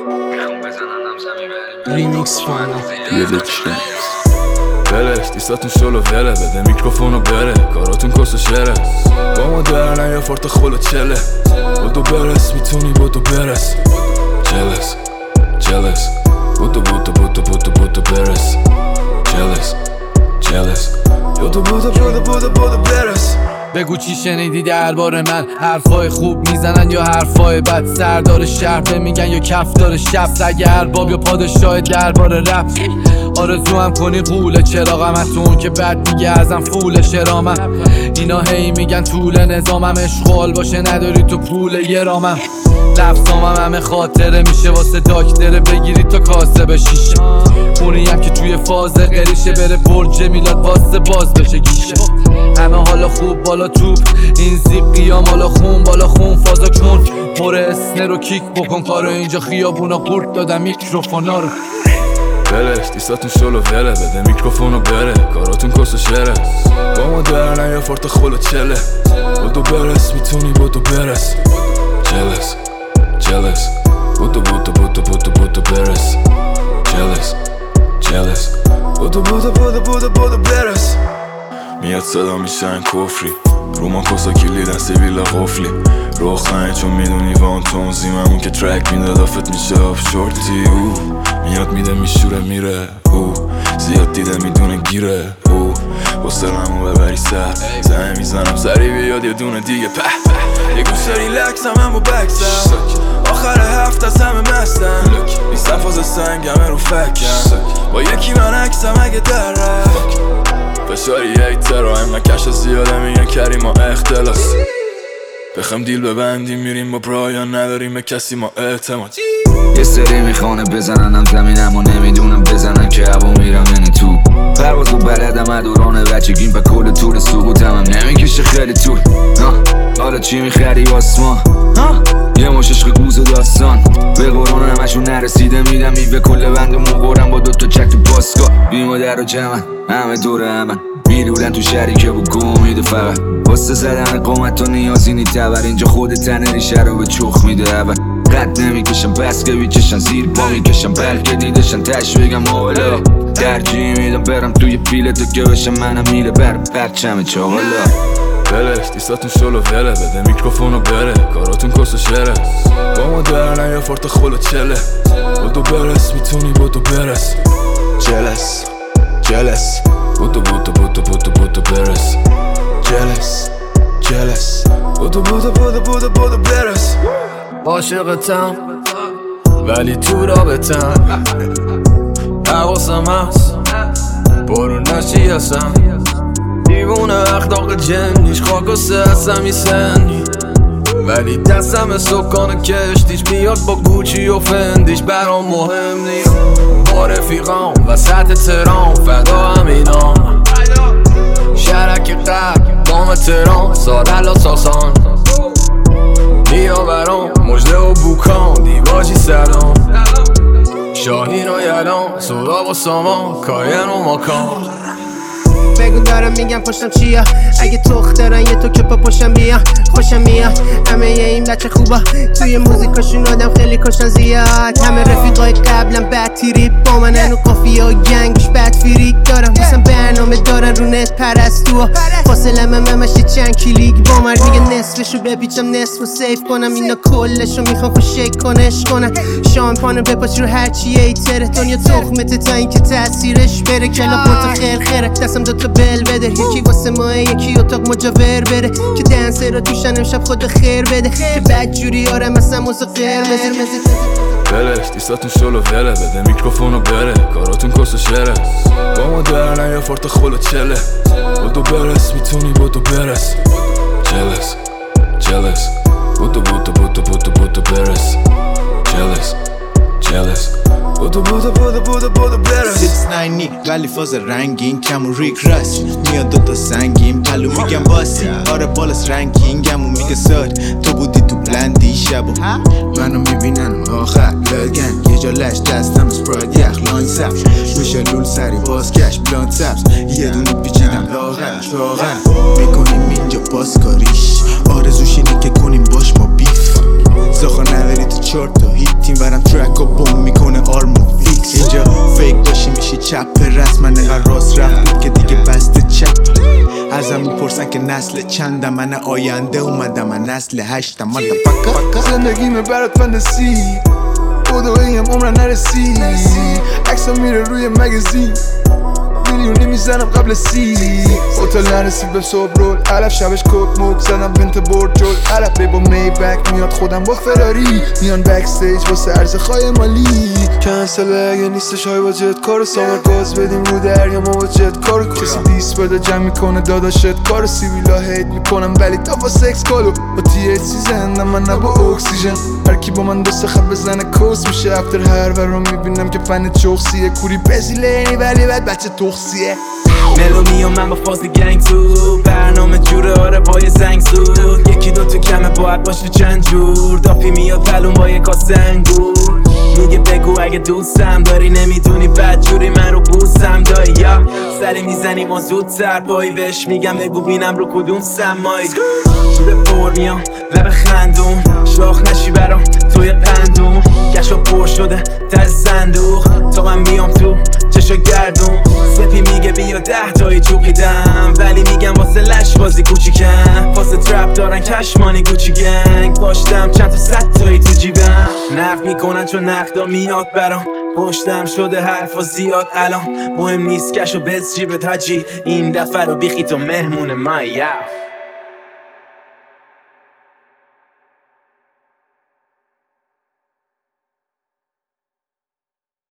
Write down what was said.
ریمیکس فانا بلش دیستاتون شلو وله بده میکروفونو بره کاراتون کس و شره با ما درنه یا فورت خلو چله بودو برس میتونی بودو برس جلس جلس بودو بودو بودو بودو بودو برس جلس جلس بودو بودو بودو بودو بودو برس بگو چی شنیدی درباره من، حرفای خوب میزنن یا حرفای بد، سردار شهر میگن یا کفدار شب، سگ ارباب یا پادشاه درباره رپ. آرزو هم کنی قوله چراغم از اون که بعد دیگه ازم فول شرامم. اینا هی میگن طول نظامم، اشغال باشه نداری تو پول یه رامم. لفظامم همه خاطره میشه واسه داکتره بگیری تا کاسه بشیشه. اونی هم که توی فاز قریشه بره برج میلاد واسه باز بشه گیشه. همه حالا خوب بالا توپ این زیب قیام حالا خون بالا خون فازا کن مور اسنه رو کیک بکن کارو اینجا خیابونا قورت دادم میکروفونا رو. بلش دیستاتون شلو وله بده میکروفونو بره کاراتون کس و شره با ما درنه یا فورت خلو چله بودو برس میتونی بودو برس جلس جلس بودو بودو بودو بودو بودو برس جلس جلس بودو بودو بودو بودو بودو برس میاد صدا میشن کفری رو ما کسا کلیدن سیویلا قفلی رو خنه چون میدونی وان تونزیممون که ترک میداد آفت میشه آف شورتی میاد میده میشوره میره زیاد دیده میدونه گیره با سرمو ببری سر زنه میزنم سری بیاد یه دونه دیگه یه گوشه ریلکس هم و بکسم آخر هفت از همه مستم نیستم فاز سنگمه رو فکم با یکی من عکسم اگه در رفت فشاری ایترایم نکش زیاده میگن کریم ما اختلاس بخم دیل ببندیم میریم با برایان نداریم به کسی ما اعتماد. یه سری میخوانه بزننم زمینم و نمیدونم بزنن که هوا میرم یعنی تو پرواز و بلدم ادوران بچگیم به کل طول سقوطم هم نمیکشه خیلی طول. حالا چی میخری آسمان یه مش عشق گوز و داستان به قرآن همشون نرسیده میدم میوه کل بند موقورم با دوتا چک تو باسکا بی مادر و جمعن همه دوره همن میرولن تو شهری که بود گم میده فقط واسه زدن قومت و نیازی نی تبر اینجا خود تنه ریشه رو به چخ میده اول قد نمیکشم بس که بیکشن زیر پا میکشم بلکه دیدشن تش بگم حالا ترجیح میدم برم توی پیلتو که بشم منم میله برم پرچم چاقالا. بلش دیستاتون شلو وله بده میکروفونو بره کاراتون کس و شره با ما درنه یا فورت خلو چله بودو برس میتونی بودو برس جلس جلس بودو بودو بودو بودو بودو برس جلس جلس بودو بودو بودو بودو بودو برس. عاشقتم ولی تو رابطم حواسم هست برو نشی هستم دیوونه اخلاق جنیش خاک و سهستم سنی ولی دستم سکان کشتیش بیاد با گوچی و فندیش برام مهم نیست با رفیقام وسط ترام فدا همینام شرک قبل دام ترام سادل و ساسان بیا برام مجده و بوکان دیواجی سلام شاهین و یلان سودا و سامان کاین و ماکان. بگو دارم میگم پشتم چیا اگه دارن یه تو که پا پشتم بیا خوشم میاد همه این بچه خوبا توی موزیکاشون آدم خیلی کشن زیاد همه رفیقای قبلم بد تیریپ با من هنو قافیه و گنگش بد فیریک دارم دوستم برنامه دارن رو نت پرستو فاصلم همشی چند کلیک با من میگه نصفشو بپیچم نصف و سیف کنم اینا کلشو میخوام فشک کنش کنن شامپانو بپاچ رو هرچی ایتره دنیا تخمته تا این که تاثیرش بره کلا پوتا خیر خیره دستم دوتا بل بده یکی واسه ماه یکی اتاق مجاور بره که دنسه رو توشن امشب خود خیر بده که بدجوری آرم مثلا موزه قرمز بلش دیستاتون شلو وله بده میکروفونو بره کاراتون کس و شره با ما درنه یا فورت خلو چله بودو برس میتونی بودو برس جلس جلس بودو بودو بودو بودو بودو برس جلس جلس بودو بودو بودو بودو بودو برس 6-9 ولی فاز رنگین کم و ریک راست میاد دوتا سنگین پلو میگم باسی آره بالاس رنگینگم و میگه ساد تو بودی تو بلندی شب و منو میبینن آخر لگن یه جا لش دستم سپراید یخ لاین سبز میشه لول سری بازگشت بلاند سبز یه دونه پیچیدم لاغر شاغر میکنیم اینجا بازکاریش آرزوش اینه که کنیم باش ما بیف زخا نداری تو چارتا هیت تیم ورم ترک و بوم میکنه آرمو فیکس اینجا فیک باشی میشی چپ رسم من نقدر راست رفت که دیگه بسته چپ ازم میپرسن که نسل چندم من آینده اومدم من نسل 8 مادرفکر زندگیمه برات فندسی بودو بگم عمرم نرسی عکسم میره روی مگزین میلیونی میزنم قبل 30 هتل نرسید به صبح رول علف شبش کت موک زدم بنت برد جل علف با می بک میاد خودم با فراری میان بک استیج واسه عرض خواهی مالی کنسل اگه نیستش های با جت کارو سامر گاز بدیم رو دریا ما با جت کارو کسی دیس بده جمع میکنه داداشت کارو سیویلا هیت میکنم ولی تا با سکس کالو با تی سی زندم من نه با اکسیژن هرکی با من دوست خط بزنه کوس میشه افتر هر ورم میبینم که فن چوخسیه کوری بزیلینی ولی بعد بچه تخصیه ملومی و من با فاز گنگ تو برنامه جوره آره پای زنگ زود یکی دوتا کمه باید باشه چند جور دافی میاد پلون با یه کاسه انگور میگه بگو اگه دوستم داری نمیدونی بد جوری من رو بوسم داری یا سری میزنی ما زودتر پایی بهش میگم بگو بینم رو کدوم سمایی جوره پر میام لب خندون شاخ نشی برام توی قندون گشا پر شده در صندوق تا من میام تو چشا گردون سپی میگه بیا 10 تایی چوقیدم ولی میگم واسه لش بازی کوچیکم واسه ترپ دارن کشمانی گوچی گنگ پاشتم چند تا 100 تایی تو جیبم نقد میکنن چون نقدا میاد برام پشتم شده حرفا زیاد الان مهم نیست کشو بز جیبت حجی این دفعه رو بیخی تو مهمون من